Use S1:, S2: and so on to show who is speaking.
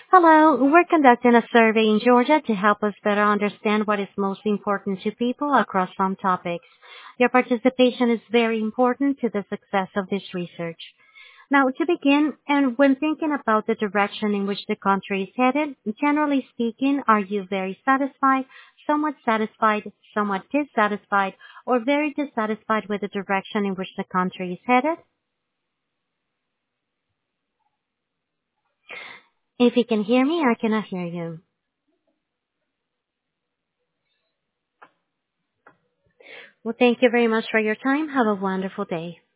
S1: Hello, we're conducting a survey in Georgia to help us better understand what is most important to people across some topics. Your participation is very important to the success of this research. Now, to begin, and when thinking about the direction in which the country is headed, generally speaking, are you very satisfied, somewhat dissatisfied, or very dissatisfied with the direction in which the country is headed? If you can hear me, I cannot hear you. Well, thank you very much for your time. Have a wonderful day.